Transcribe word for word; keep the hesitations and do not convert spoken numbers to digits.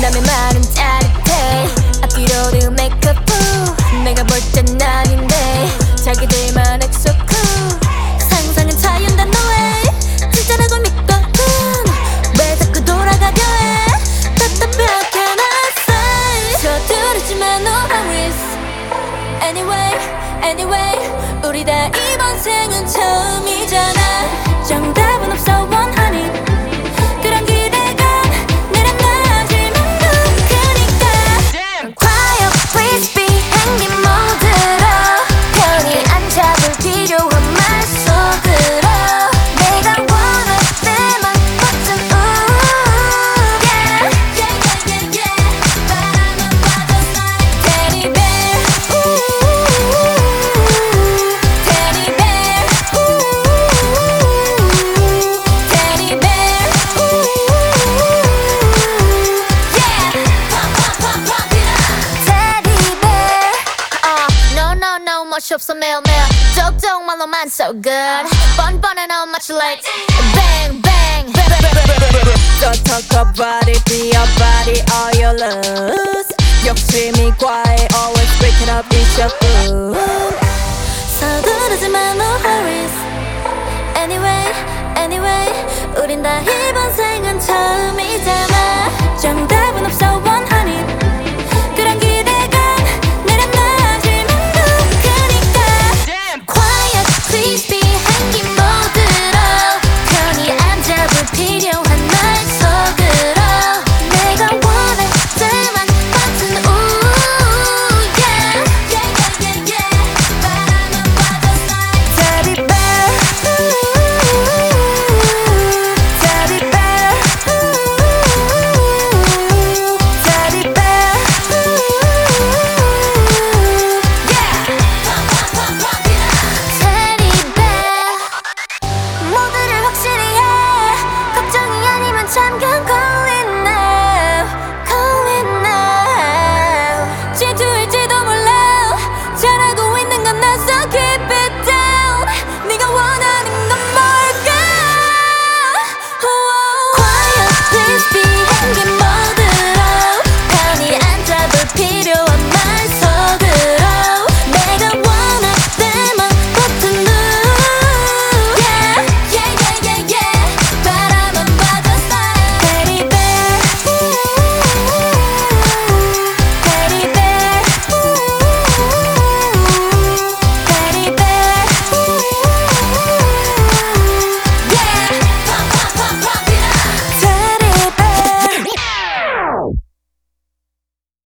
남의 말은 짜릿해 앞뒤로는 메이크업 후 내가 볼 땐 아닌데 자기들만 엑소 쿨 상상은 자연단 너의 진짜라고 믿거든 왜 자꾸 돌아가려 해 답답하게 나 say 서두르지 마 no hurries Anyway anyway 우리 다 이번 생은 처음이잖아 정답은 없어 원하니 그런 기대감 내려놔질만 높으니까 Quiet please be 행님 모드로 편히 앉아볼 필요한 말 속으로 내가 원할 때만 버튼 우 yeah yeah yeah yeah 바람은 와도 like Teddy bear Teddy bear Teddy bear yeah pump pump pump pump it up Teddy bear uh, no no no 멋이 없어 매일매일 쪽쪽말로만 so good 뻔뻔해 no much like bang bang Don't talk about it, be your body, all your lose 욕심이 과해, always break it up, it's your food 서두르지 마 no hurries Anyway anyway 우린 다 이번 생은 처음이잖아 정답은 없어